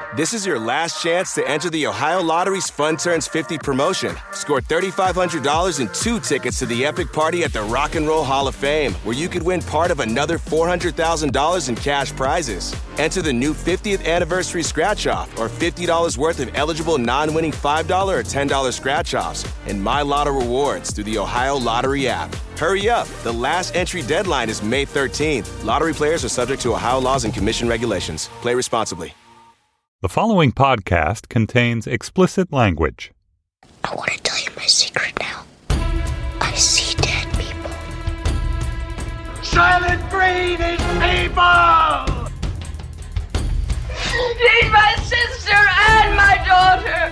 This is your last chance to enter the Ohio Lottery's Fun Turns 50 promotion. Score $3,500 and 2 tickets to the epic party at the Rock and Roll Hall of Fame, where you could win part of another $400,000 in cash prizes. Enter the new 50th anniversary scratch-off or $50 worth of eligible non-winning $5 or $10 scratch-offs and My Lotto rewards through the Ohio Lottery app. Hurry up. The last entry deadline is May 13th. Lottery players are subject to Ohio laws and commission regulations. Play responsibly. The following podcast contains explicit language. I want to tell you my secret now. I see dead people. Silent breed is people! She's my sister and my daughter!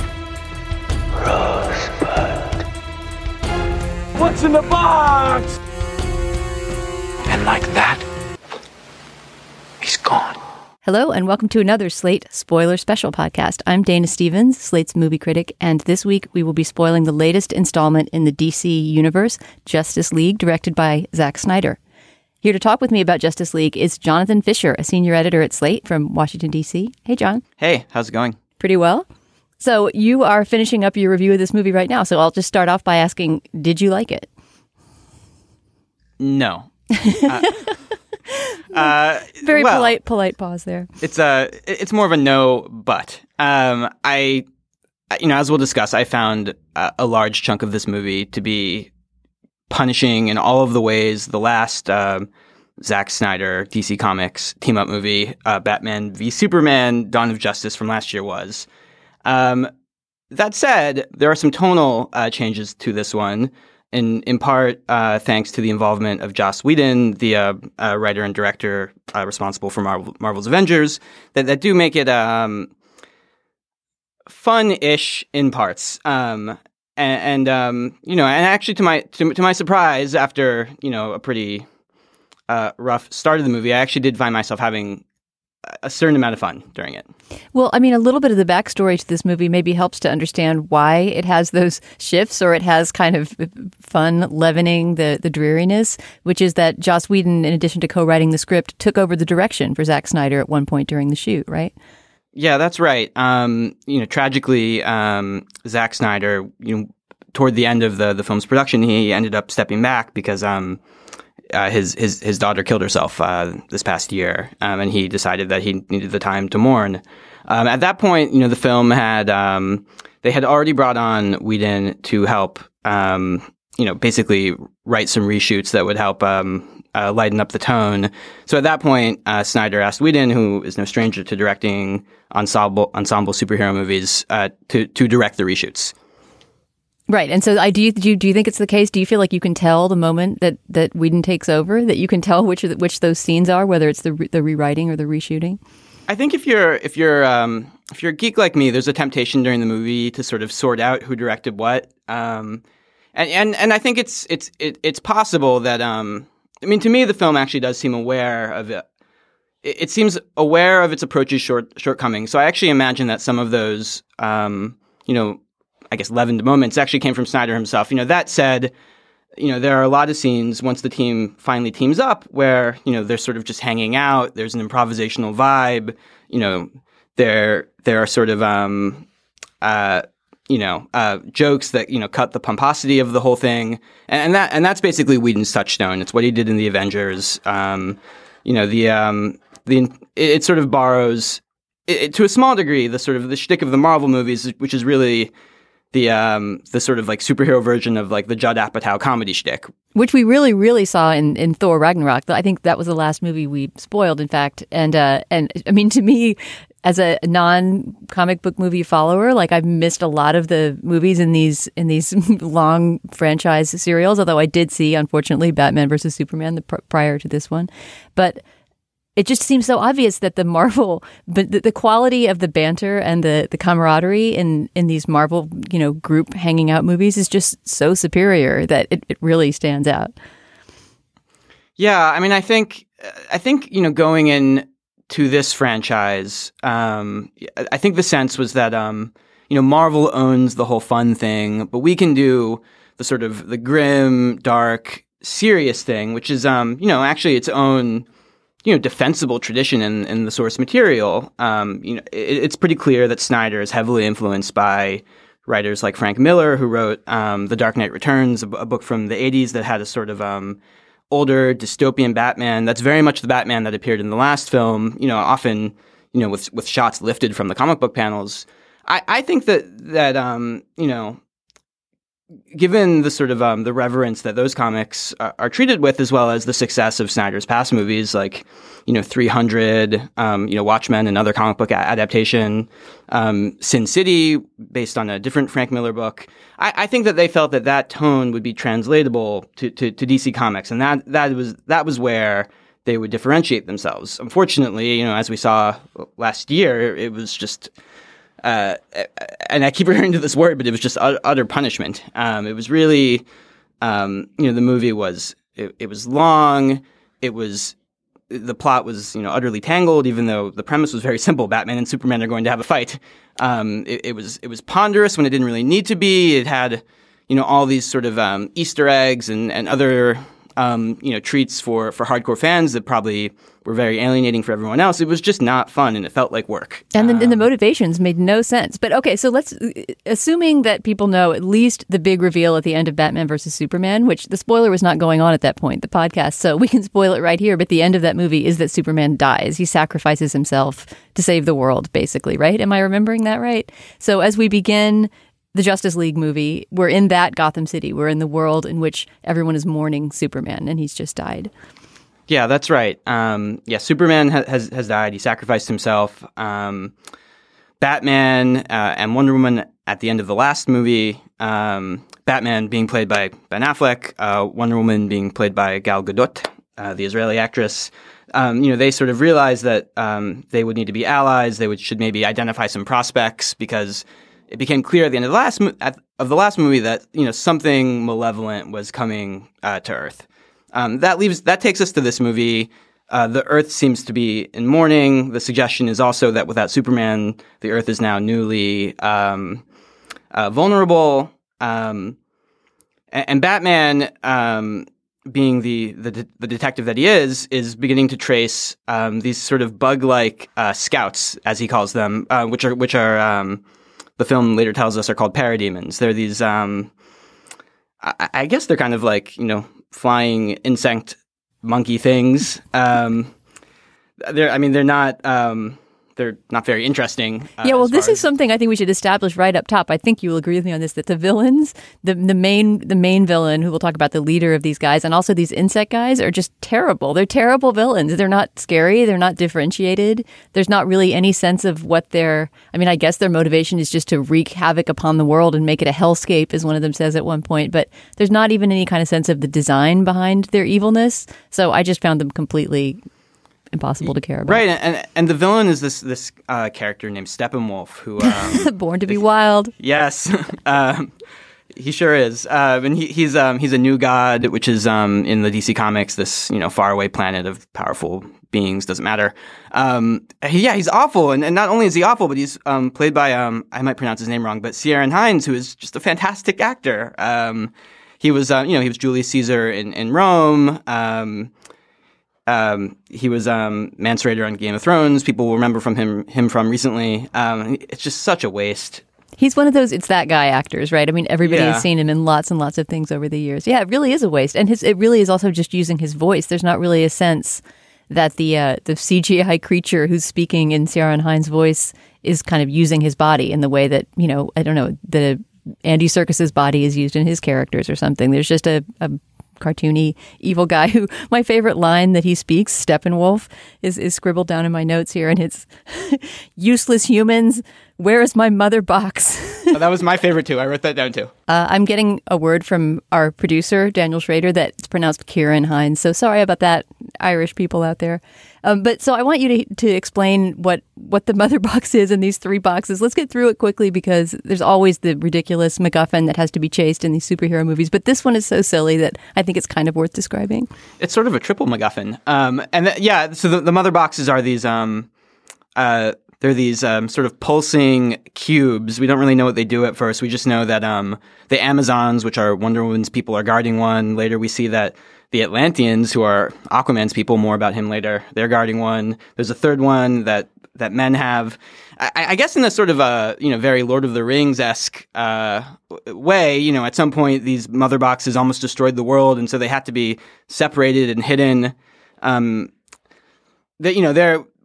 Rosebud. What's in the box? And like that, he's gone. Hello, and welcome to another Slate Spoiler Special podcast. I'm Dana Stevens, Slate's movie critic, and this week we will be spoiling the latest installment in the DC universe, Justice League, directed by Zack Snyder. Here to talk with me about Justice League is Jonathan Fisher, a senior editor at Slate from Washington, D.C. Hey, John. Hey, how's it going? Pretty well. So you are finishing up your review of this movie right now, so I'll just start off by asking, did you like it? No. Very polite pause there. It's more of a no, but as we'll discuss, I found a large chunk of this movie to be punishing in all of the ways the last Zack Snyder DC Comics team up movie, Batman v Superman: Dawn of Justice from last year was. That said, there are some tonal changes to this one. In part, thanks to the involvement of Joss Whedon, the writer and director responsible for Marvel's Avengers, that do make it fun-ish in parts. And actually, to my surprise, after a pretty rough start of the movie, I actually did find myself having a certain amount of fun during it. Well, I mean, a little bit of the backstory to this movie maybe helps to understand why it has those shifts, or it has kind of fun leavening the dreariness, which is that Joss Whedon, in addition to co-writing the script, took over the direction for Zack Snyder at one point during the shoot, right? Yeah, that's right. Tragically, Zack Snyder, toward the end of the film's production, he ended up stepping back because his daughter killed herself this past year, and he decided that he needed the time to mourn. At that point, the film had they had already brought on Whedon to help, basically write some reshoots that would help lighten up the tone. So at that point, Snyder asked Whedon, who is no stranger to directing ensemble superhero movies, to direct the reshoots. Right. And so do you think it's the case? Do you feel like you can tell the moment that Whedon takes over, that you can tell which those scenes are, whether it's the rewriting or the reshooting? I think if you're a geek like me, there's a temptation during the movie to sort of sort out who directed what. And I think it's possible that to me the film actually does seem aware of it. It seems aware of its approach's shortcomings. So I actually imagine that some of those I guess leavened moments actually came from Snyder himself. That said, there are a lot of scenes once the team finally teams up where, they're sort of just hanging out. There's an improvisational vibe. There are sort of, jokes that, cut the pomposity of the whole thing. And that's basically Whedon's touchstone. It's what he did in the Avengers. It sort of borrows, to a small degree, the sort of the shtick of the Marvel movies, which is really the sort of like superhero version of like the Judd Apatow comedy shtick, which we really, really saw in Thor Ragnarok. I think that was the last movie we spoiled, in fact. And I mean, to me, as a non-comic book movie follower, like I've missed a lot of the movies in these long franchise serials. Although I did see, unfortunately, Batman versus Superman prior to this one, but it just seems so obvious that the Marvel, but the quality of the banter and the camaraderie in these Marvel, group hanging out movies is just so superior that it really stands out. Yeah, I mean, I think going in to this franchise, I think the sense was that Marvel owns the whole fun thing, but we can do the sort of the grim, dark, serious thing, which is actually its own defensible tradition in the source material. It's pretty clear that Snyder is heavily influenced by writers like Frank Miller, who wrote The Dark Knight Returns, a book from the 80s that had a sort of older dystopian Batman that's very much the Batman that appeared in the last film, often, with shots lifted from the comic book panels. I think that given the sort of the reverence that those comics are treated with, as well as the success of Snyder's past movies like 300, Watchmen, another comic book adaptation, Sin City, based on a different Frank Miller book, I think that they felt that tone would be translatable to DC Comics, and that was where they would differentiate themselves. Unfortunately, as we saw last year, it was just. And I keep referring to this word, but it was just utter punishment. It was really, the movie was, it was long. The plot was, utterly tangled, even though the premise was very simple. Batman and Superman are going to have a fight. It was ponderous when it didn't really need to be. It had, all these sort of, Easter eggs and other, treats for hardcore fans that probably were very alienating for everyone else. It was just not fun, and it felt like work. And the motivations made no sense. But okay, so assuming that people know at least the big reveal at the end of Batman versus Superman, which the spoiler was not going on at that point, the podcast, so we can spoil it right here, but the end of that movie is that Superman dies. He sacrifices himself to save the world, basically, right? Am I remembering that right? So as we begin the Justice League movie, we're in that Gotham City. We're in the world in which everyone is mourning Superman, and he's just died. Yeah, that's right. Superman has died. He sacrificed himself. Batman and Wonder Woman at the end of the last movie. Batman being played by Ben Affleck. Wonder Woman being played by Gal Gadot, the Israeli actress. They sort of realized that they would need to be allies. They should maybe identify some prospects, because it became clear at the end of the last movie that something malevolent was coming to Earth. That takes us to this movie. The Earth seems to be in mourning. The suggestion is also that without Superman, the Earth is now newly vulnerable. And Batman, being the detective that he is beginning to trace these sort of bug-like scouts, as he calls them, which are the film later tells us are called parademons. They're these. I guess they're kind of like flying insect monkey things. They're not very interesting. This is something I think we should establish right up top. I think you will agree with me on this, that the villains, the main villain, who we'll talk about, the leader of these guys, and also these insect guys, are just terrible. They're terrible villains. They're not scary. They're not differentiated. There's not really any sense of what I guess their motivation is just to wreak havoc upon the world and make it a hellscape, as one of them says at one point. But there's not even any kind of sense of the design behind their evilness. So I just found them completely impossible to care about. Right, and the villain is this character named Steppenwolf, who born to be wild. Yes, he sure is. And he's a new god, which is in the DC Comics this faraway planet of powerful beings. Doesn't matter. He's awful, and not only is he awful, but he's played by I might pronounce his name wrong, but Ciarán Hinds, who is just a fantastic actor. He was Julius Caesar in Rome. He was Mance Rayder on Game of Thrones. People will remember him from recently. It's just such a waste. He's one of those "it's that guy" actors, right? I mean, everybody has seen him in lots and lots of things over the years. Yeah, it really is a waste, and it really is also just using his voice. There's not really a sense that the CGI creature who's speaking in Ciarán Hinds' voice is kind of using his body in the way that the Andy Serkis's body is used in his characters or something. There's just a cartoony evil guy who, my favorite line that he speaks, Steppenwolf, is scribbled down in my notes here, and it's useless humans, where is my mother box? Oh, that was my favorite too. I wrote that down too. I'm getting a word from our producer, Daniel Schrader, that it's pronounced Ciarán Hinds, so sorry about that, Irish people out there. But so I want you to explain what the mother box is in these three boxes. Let's get through it quickly, because there's always the ridiculous MacGuffin that has to be chased in these superhero movies. But this one is so silly that I think it's kind of worth describing. It's sort of a triple MacGuffin. So the mother boxes are these they're these sort of pulsing cubes. We don't really know what they do at first. We just know that the Amazons, which are Wonder Woman's people, are guarding one. Later we see that the Atlanteans, who are Aquaman's people. More about him later. They're guarding one. There's a third one that men have. I guess in a sort of a very Lord of the Rings-esque way. At some point these mother boxes almost destroyed the world, and so they had to be separated and hidden. We know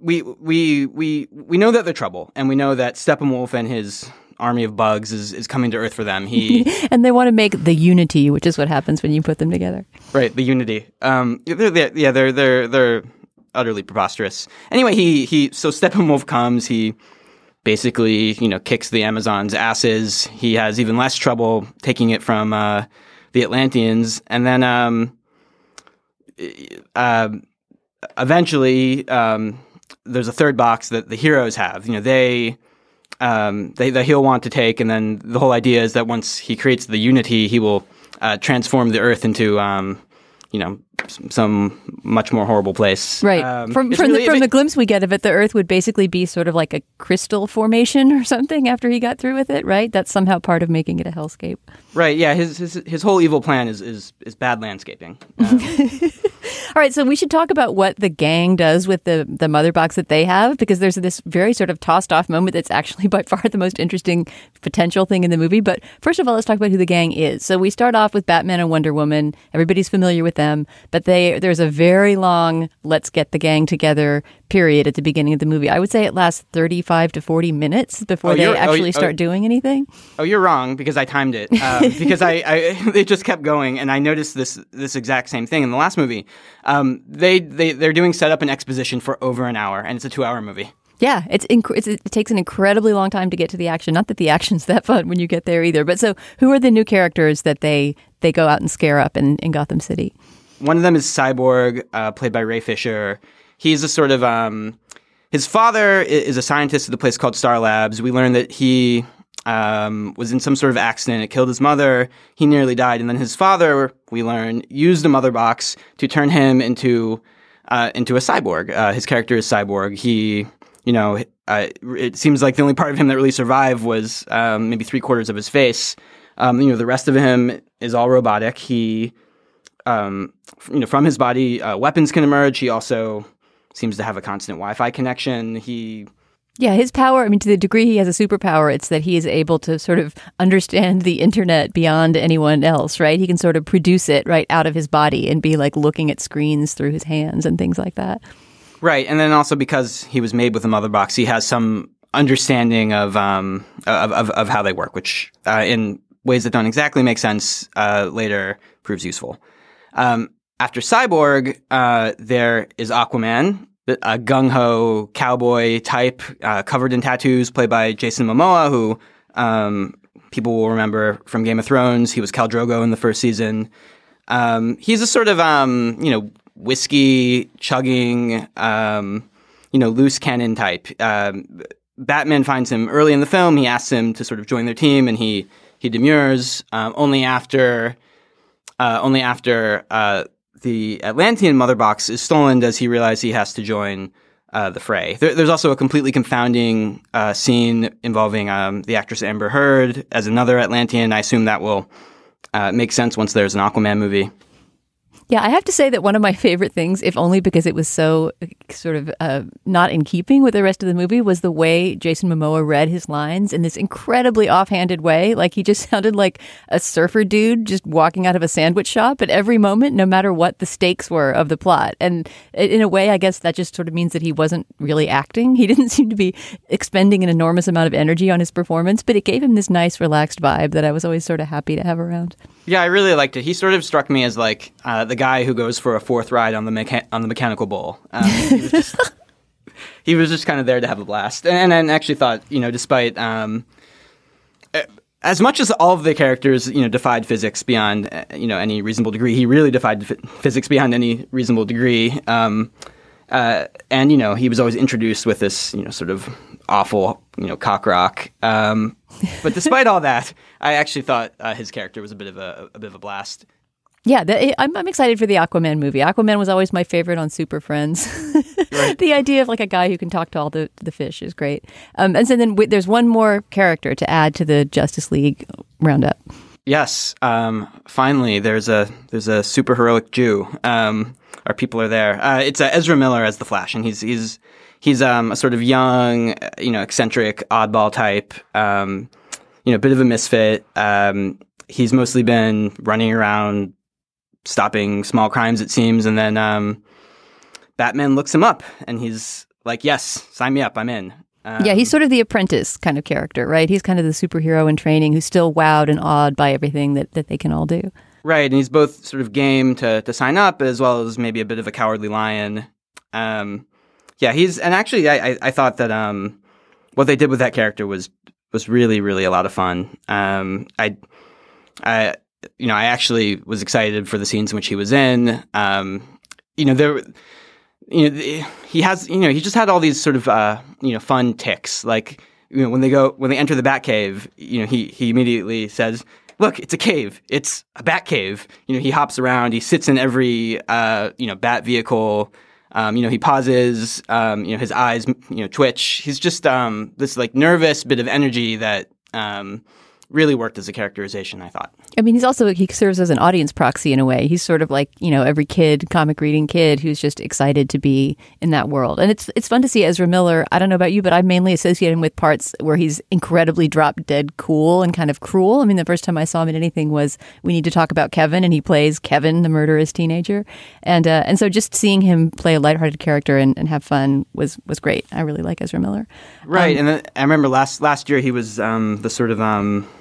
that they're trouble, and we know that Steppenwolf and his army of bugs is coming to Earth for them. And they want to make the Unity, which is what happens when you put them together. Right, the Unity. They're utterly preposterous. Anyway, so Steppenwolf comes. He basically kicks the Amazons' asses. He has even less trouble taking it from the Atlanteans, and then eventually there's a third box that the heroes have. He'll want to take, and then the whole idea is that once he creates the Unity, he will transform the Earth into some much more horrible place. Right. From the glimpse we get of it, the Earth would basically be sort of like a crystal formation or something after he got through with it, right? That's somehow part of making it a hellscape. Right, yeah. His whole evil plan is bad landscaping. All right, so we should talk about what the gang does with the mother box that they have, because there's this very sort of tossed off moment that's actually by far the most interesting potential thing in the movie. But first of all, let's talk about who the gang is. So we start off with Batman and Wonder Woman. Everybody's familiar with them, but there's a very long let's get the gang together period at the beginning of the movie. I would say it lasts 35 to 40 minutes before they actually start doing anything. Oh, you're wrong, because I timed it. Because it just kept going, and I noticed this exact same thing in the last movie. They're doing setup and exposition for over an hour, and it's a 2-hour movie. Yeah, it takes an incredibly long time to get to the action. Not that the action's that fun when you get there either. But so who are the new characters that they go out and scare up in Gotham City? One of them is Cyborg, played by Ray Fisher. He's a sort of his father is a scientist at a place called Star Labs. We learned that he was in some sort of accident. It killed his mother. He nearly died. And then his father, we learn, used the mother box to turn him into a cyborg. His character is Cyborg. He, it seems like the only part of him that really survived was maybe 3/4 of his face. The rest of him is all robotic. He, from his body, weapons can emerge. He also seems to have a constant Wi-Fi connection. Yeah, his power, to the degree he has a superpower, it's that he is able to sort of understand the internet beyond anyone else, right? He can sort of produce it right out of his body and be like looking at screens through his hands and things like that. Right, and then also because he was made with a mother box, he has some understanding of how they work, which in ways that don't exactly make sense later proves useful. After Cyborg, there is Aquaman, a gung-ho cowboy type, covered in tattoos, played by Jason Momoa, who people will remember from Game of Thrones. He was Khal Drogo in the first season. He's a sort of, whiskey chugging, loose cannon type. Batman finds him early in the film. He asks him to sort of join their team, and he demurs. Only after the Atlantean mother box is stolen does he realize he has to join the fray. There's also a completely confounding scene involving the actress Amber Heard as another Atlantean. I assume that will make sense once there's an Aquaman movie. Yeah, I have to say that one of my favorite things, if only because it was so sort of not in keeping with the rest of the movie, was the way Jason Momoa read his lines in this incredibly offhanded way. Like he just sounded like a surfer dude just walking out of a sandwich shop at every moment, no matter what the stakes were of the plot. And in a way, I guess that just sort of means that he wasn't really acting. He didn't seem to be expending an enormous amount of energy on his performance, but it gave him this nice, relaxed vibe that I was always sort of happy to have around. Yeah, I really liked it. He sort of struck me as like the guy who goes for a fourth ride on the mechanical bull. He was just kind of there to have a blast. And I actually thought, despite as much as all of the characters, defied physics beyond, any reasonable degree, he really defied physics beyond any reasonable degree. And, he was always introduced with this, sort of awful, cock rock. But despite all that, I actually thought his character was a bit of a blast. Yeah, I'm excited for the Aquaman movie. Aquaman was always my favorite on Super Friends. Right. The idea of like a guy who can talk to all the fish is great. And so then there's one more character to add to the Justice League roundup. Yes. Finally, there's a superheroic Jew. Our people are there. It's Ezra Miller as the Flash, and he's a sort of young, eccentric, oddball type. Bit of a misfit. He's mostly been running around, stopping small crimes, it seems, and then Batman looks him up, and he's like, "Yes, sign me up. I'm in." Yeah, he's sort of the apprentice kind of character, right? He's kind of the superhero in training who's still wowed and awed by everything that they can all do. Right, and he's both sort of game to sign up as well as maybe a bit of a cowardly lion. I thought that what they did with that character was really, really a lot of fun. I actually was excited for the scenes in which he was in. He just had all these sort of fun tics. Like, when they enter the Batcave, he immediately says, "Look, it's a cave. It's a bat cave." He hops around. He sits in every bat vehicle. He pauses. His eyes twitch. He's just this like nervous bit of energy that really worked as a characterization, I thought. I mean, he serves as an audience proxy in a way. He's sort of like, every comic reading kid who's just excited to be in that world. And it's fun to see Ezra Miller. I don't know about you, but I mainly associate him with parts where he's incredibly drop dead cool and kind of cruel. I mean, the first time I saw him in anything was We Need to Talk About Kevin, and he plays Kevin, the murderous teenager. And so just seeing him play a lighthearted character and have fun was great. I really like Ezra Miller. Right. And then I remember last year he was the sort of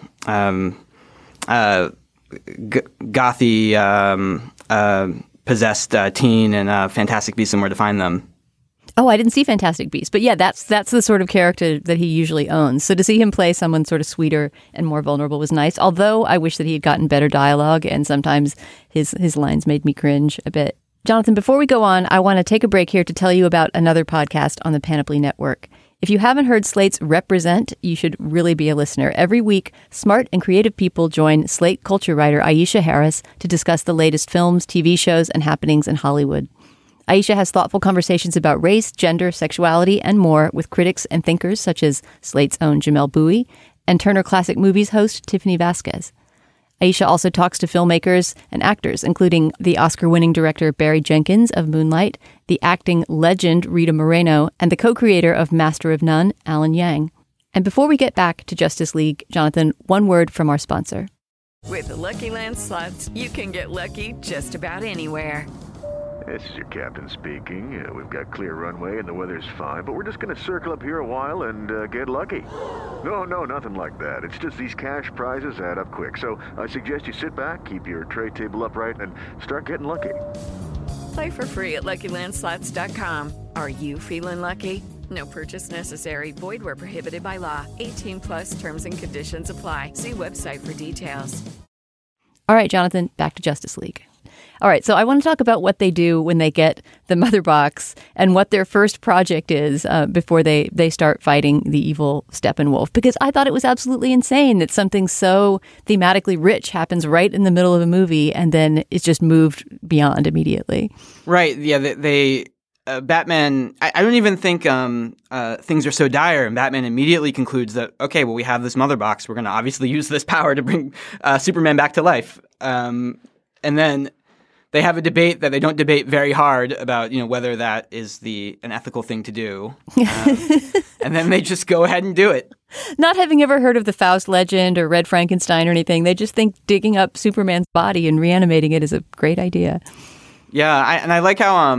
gothy possessed teen in Fantastic Beasts and Where to Find Them. Oh, I didn't see Fantastic Beasts, but yeah, that's the sort of character that he usually owns. So to see him play someone sort of sweeter and more vulnerable was nice. Although I wish that he had gotten better dialogue, and sometimes his lines made me cringe a bit. Jonathan, before we go on, I want to take a break here to tell you about another podcast on the Panoply Network. If you haven't heard Slate's Represent, you should really be a listener. Every week, smart and creative people join Slate culture writer Aisha Harris to discuss the latest films, TV shows, and happenings in Hollywood. Aisha has thoughtful conversations about race, gender, sexuality, and more with critics and thinkers such as Slate's own Jamel Bowie and Turner Classic Movies host Tiffany Vasquez. Aisha also talks to filmmakers and actors, including the Oscar-winning director Barry Jenkins of Moonlight, the acting legend Rita Moreno, and the co-creator of Master of None, Alan Yang. And before we get back to Justice League, Jonathan, one word from our sponsor. With the Lucky Land Slots, you can get lucky just about anywhere. This is your captain speaking. We've got clear runway and the weather's fine, but we're just going to circle up here a while and get lucky. No, nothing like that. It's just these cash prizes add up quick. So I suggest you sit back, keep your tray table upright, and start getting lucky. Play for free at LuckyLandSlots.com. Are you feeling lucky? No purchase necessary. Void where prohibited by law. 18+ terms and conditions apply. See website for details. All right, Jonathan, back to Justice League. All right, so I want to talk about what they do when they get the Mother Box and what their first project is before they start fighting the evil Steppenwolf, because I thought it was absolutely insane that something so thematically rich happens right in the middle of a movie and then it's just moved beyond immediately. Right, yeah, Batman, I don't even think things are so dire, and Batman immediately concludes that, okay, well, we have this Mother Box, we're going to obviously use this power to bring Superman back to life. And then they have a debate that they don't debate very hard about, whether that is an ethical thing to do. And then they just go ahead and do it. Not having ever heard of the Faust legend or Red Frankenstein or anything, they just think digging up Superman's body and reanimating it is a great idea. Yeah, I like how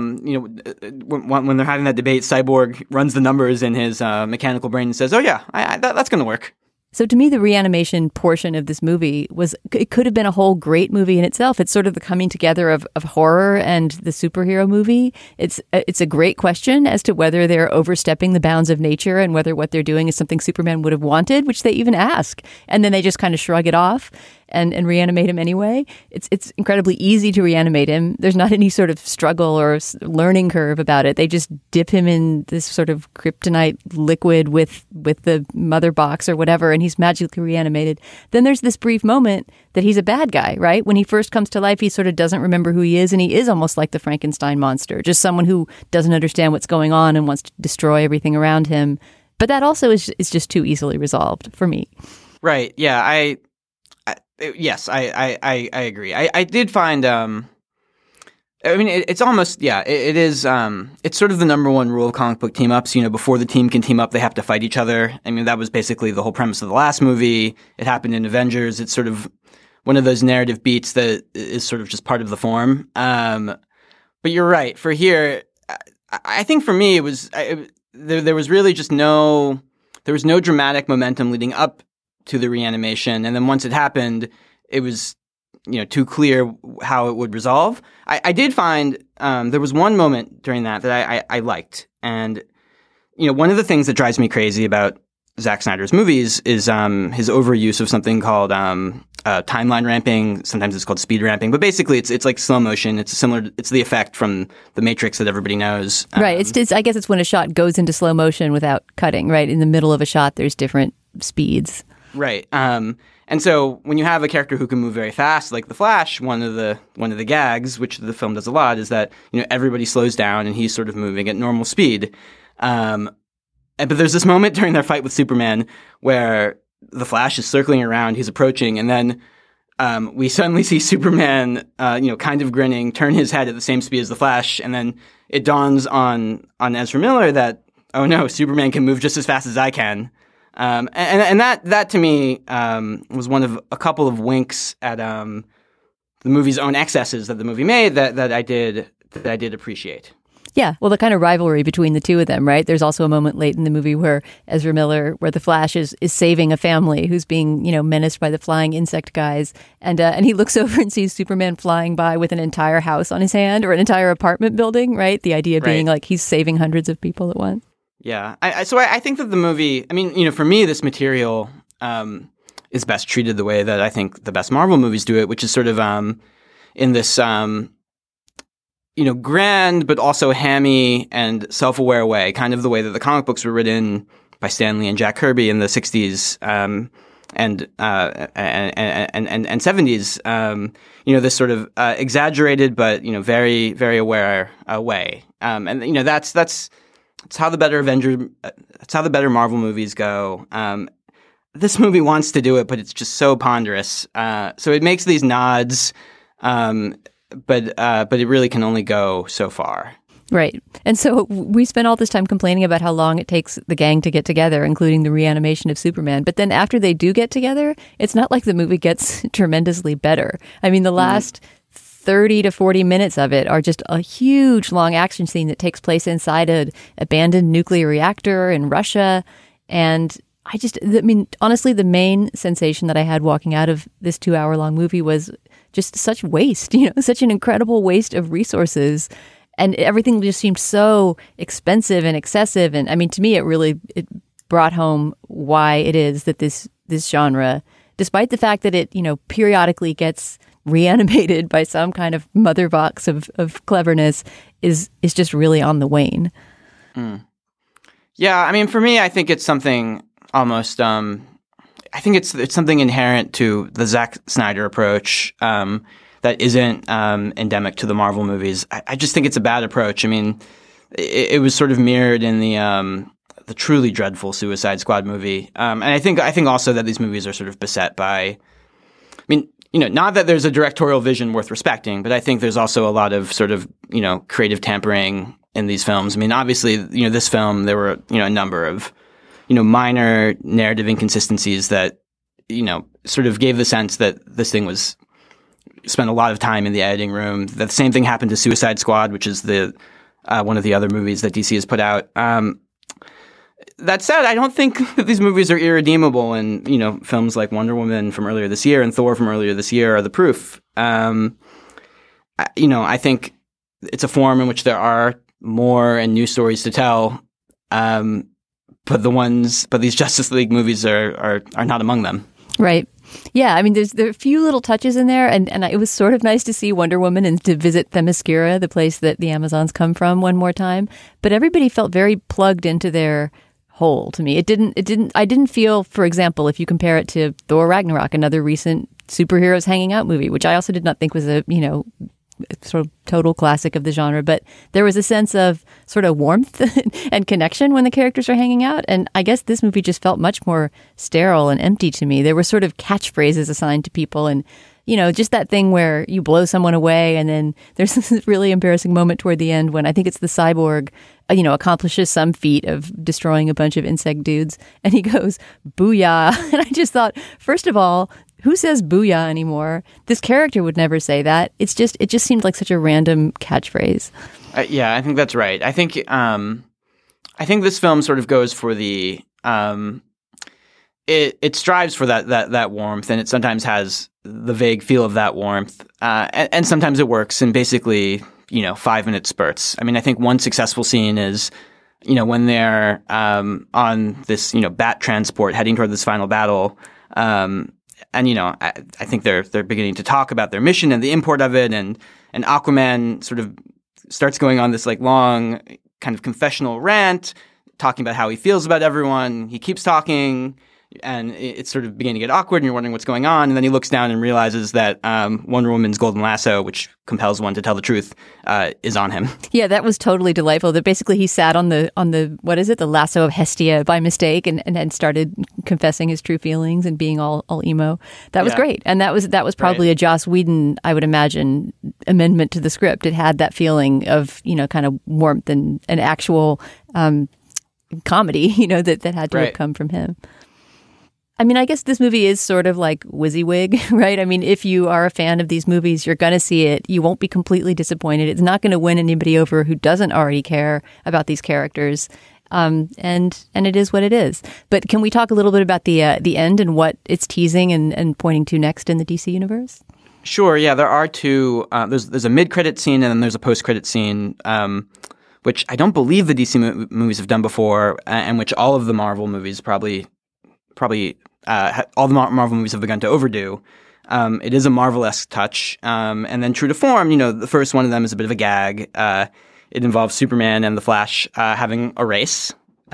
when they're having that debate, Cyborg runs the numbers in his mechanical brain and says, "Oh yeah, that's going to work." So to me, the reanimation portion of this movie it could have been a whole great movie in itself. It's sort of the coming together of horror and the superhero movie. It's a great question as to whether they're overstepping the bounds of nature and whether what they're doing is something Superman would have wanted, which they even ask. And then they just kind of shrug it off and reanimate him anyway. It's incredibly easy to reanimate him. There's not any sort of struggle or learning curve about it. They just dip him in this sort of kryptonite liquid with the Mother Box or whatever, and he's magically reanimated. Then there's this brief moment that he's a bad guy, right? When he first comes to life, he sort of doesn't remember who he is, and he is almost like the Frankenstein monster, just someone who doesn't understand what's going on and wants to destroy everything around him. But that also is just too easily resolved for me. Right. Yeah. Yes, I agree. I did find, I mean, it's almost, it is, it's sort of the number one rule of comic book team-ups. You know, before the team can team up, they have to fight each other. I mean, that was basically the whole premise of the last movie. It happened in Avengers. It's sort of one of those narrative beats that is sort of just part of the form. But you're right. For here, I think for me, it was, there was really just there was no dramatic momentum leading up to the reanimation. And then once it happened, it was, too clear how it would resolve. I did find there was one moment during that I liked. And, one of the things that drives me crazy about Zack Snyder's movies is his overuse of something called timeline ramping. Sometimes it's called speed ramping. But basically, it's like slow motion. It's the effect from The Matrix that everybody knows. Right. I guess it's when a shot goes into slow motion without cutting, right? In the middle of a shot, there's different speeds. Right. And so when you have a character who can move very fast, like the Flash, one of the gags, which the film does a lot, is that everybody slows down and he's sort of moving at normal speed. But there's this moment during their fight with Superman where the Flash is circling around, he's approaching, and then we suddenly see Superman, kind of grinning, turn his head at the same speed as the Flash, and then it dawns on Ezra Miller that, oh no, Superman can move just as fast as I can. And that to me was one of a couple of winks at the movie's own excesses that the movie made that I did appreciate. Yeah, well, the kind of rivalry between the two of them, right? There's also a moment late in the movie where where the Flash is saving a family who's being, menaced by the flying insect guys, and he looks over and sees Superman flying by with an entire house on his hand or an entire apartment building, right? The idea being like he's saving hundreds of people at once. Yeah, so I think that the movie, I mean, for me, this material is best treated the way that I think the best Marvel movies do it, which is sort of in this, grand but also hammy and self-aware way, kind of the way that the comic books were written by Stan Lee and Jack Kirby in the 60s and 70s. This sort of exaggerated but very very aware way, and that's how the better it's how the better Marvel movies go. This movie wants to do it, but it's just so ponderous. So it makes these nods, but it really can only go so far. Right. And so we spent all this time complaining about how long it takes the gang to get together, including the reanimation of Superman. But then after they do get together, it's not like the movie gets tremendously better. I mean, the last 30 to 40 minutes of it are just a huge long action scene that takes place inside an abandoned nuclear reactor in Russia. And honestly, the main sensation that I had walking out of this 2-hour-long movie was just such waste, such an incredible waste of resources. And everything just seemed so expensive and excessive. And I mean, to me, it brought home why it is that this genre, despite the fact that it, periodically gets reanimated by some kind of mother box of cleverness, is just really on the wane. Yeah, I mean, for me, I think it's something almost, I think it's something inherent to the Zack Snyder approach that isn't endemic to the Marvel movies. I just think it's a bad approach. I mean, it was sort of mirrored in the truly dreadful Suicide Squad movie, and I think also that these movies are sort of beset by, I mean, not that there's a directorial vision worth respecting, but I think there's also a lot of sort of, creative tampering in these films. I mean, obviously, this film, there were, a number of, minor narrative inconsistencies that, sort of gave the sense that this thing was spent a lot of time in the editing room. The same thing happened to Suicide Squad, which is one of the other movies that DC has put out. That said, I don't think that these movies are irredeemable, and films like Wonder Woman from earlier this year and Thor from earlier this year are the proof. I think it's a form in which there are more and new stories to tell, but these Justice League movies are not among them. Right. Yeah, I mean, there are a few little touches in there, and it was sort of nice to see Wonder Woman and to visit Themyscira, the place that the Amazons come from, one more time. But everybody felt very plugged into their whole to me. I didn't feel, for example, if you compare it to Thor Ragnarok, another recent superheroes hanging out movie, which I also did not think was a sort of total classic of the genre, but there was a sense of sort of warmth and connection when the characters are hanging out. And I guess this movie just felt much more sterile and empty to me. There were sort of catchphrases assigned to people, and just that thing where you blow someone away, and then there's this really embarrassing moment toward the end when I think it's the cyborg, accomplishes some feat of destroying a bunch of insect dudes, and he goes, "Booyah." And I just thought, first of all, who says booyah anymore? This character would never say that. It just seemed like such a random catchphrase. Yeah, I think that's right. I think this film sort of goes for the it strives for that warmth, and it sometimes has the vague feel of that warmth, and sometimes it works in basically 5-minute spurts. I mean, I think one successful scene is when they're on this bat transport heading toward this final battle. And I think they're beginning to talk about their mission and the import of it, and Aquaman sort of starts going on this like long kind of confessional rant, talking about how he feels about everyone. He keeps talking, and it's sort of beginning to get awkward, and you're wondering what's going on. And then he looks down and realizes that Wonder Woman's golden lasso, which compels one to tell the truth, is on him. Yeah, that was totally delightful. That basically he sat on the what is it, the lasso of Hestia by mistake, and started confessing his true feelings and being all emo. That was great, and that was probably a Joss Whedon, I would imagine, amendment to the script. It had that feeling of kind of warmth and an actual comedy, that had to have come from him. I mean, I guess this movie is sort of like WYSIWYG, right? I mean, if you are a fan of these movies, you're going to see it. You won't be completely disappointed. It's not going to win anybody over who doesn't already care about these characters. And it is what it is. But can we talk a little bit about the end and what it's teasing and pointing to next in the DC universe? Sure. Yeah, there are two. There's a mid-credit scene and then there's a post-credit scene, which I don't believe the DC movies have done before, and which all of the Marvel movies probably all the Marvel movies have begun to overdo. It is a Marvel-esque touch. And then true to form, the first one of them is a bit of a gag. It involves Superman and the Flash having a race.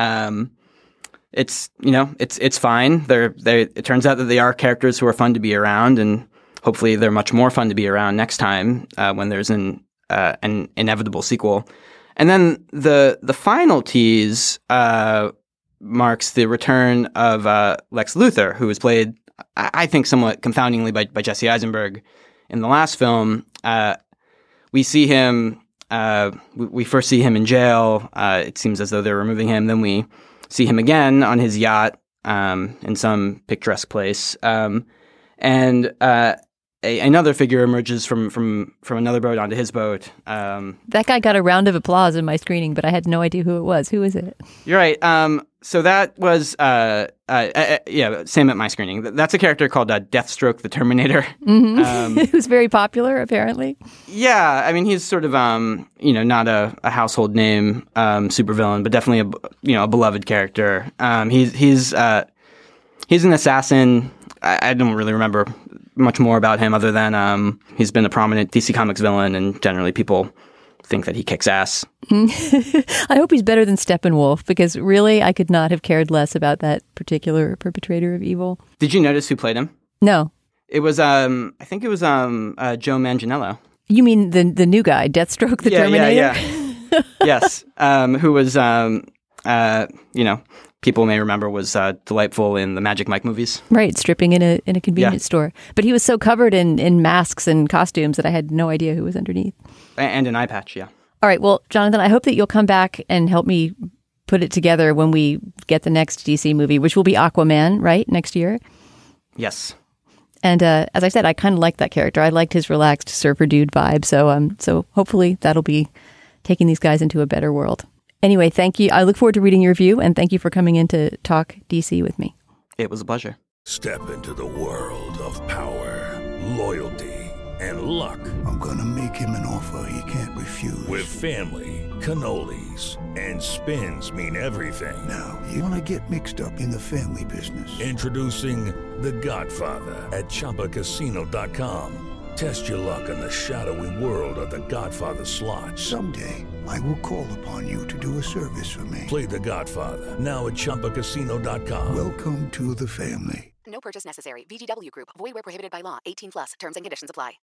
It's fine. It turns out that they are characters who are fun to be around, and hopefully they're much more fun to be around next time when there's an inevitable sequel. And then the final tease marks the return of Lex Luthor, who was played, I think, somewhat confoundingly by Jesse Eisenberg in the last film. We see him. We first see him in jail. It seems as though they're removing him. Then we see him again on his yacht in some picturesque place, and another figure emerges from another boat onto his boat. That guy got a round of applause in my screening, but I had no idea who it was. Who is it? You're right. So that was, same at my screening. That's a character called Deathstroke the Terminator. Mm-hmm. Who's very popular, apparently. Yeah, I mean, he's sort of, not a household name supervillain, but definitely a beloved character. He's an assassin. I don't really remember much more about him other than he's been a prominent DC Comics villain, and generally people think that he kicks ass. I hope he's better than Steppenwolf, because really I could not have cared less about that particular perpetrator of evil. Did you notice who played him? No. It was I think it was Joe Manganiello. You mean the new guy, Deathstroke the Terminator? Yeah. Yes. Who was people may remember was delightful in the Magic Mike movies. Right, stripping in a convenience store. But he was so covered in masks and costumes that I had no idea who was underneath. And an eye patch, yeah. All right, well, Jonathan, I hope that you'll come back and help me put it together when we get the next DC movie, which will be Aquaman, right, next year? Yes. And as I said, I kind of liked that character. I liked his relaxed surfer dude vibe. So hopefully that'll be taking these guys into a better world. Anyway, thank you. I look forward to reading your review, and thank you for coming in to talk DC with me. It was a pleasure. Step into the world of power, loyalty, and luck. I'm going to make him an offer he can't refuse. With family, cannolis, and spins mean everything. Now, you want to get mixed up in the family business. Introducing The Godfather at ChumbaCasino.com. Test your luck in the shadowy world of The Godfather slot. Someday, I will call upon you to do a service for me. Play The Godfather, now at ChumbaCasino.com. Welcome to the family. No purchase necessary. VGW Group. Void where prohibited by law. 18+. Terms and conditions apply.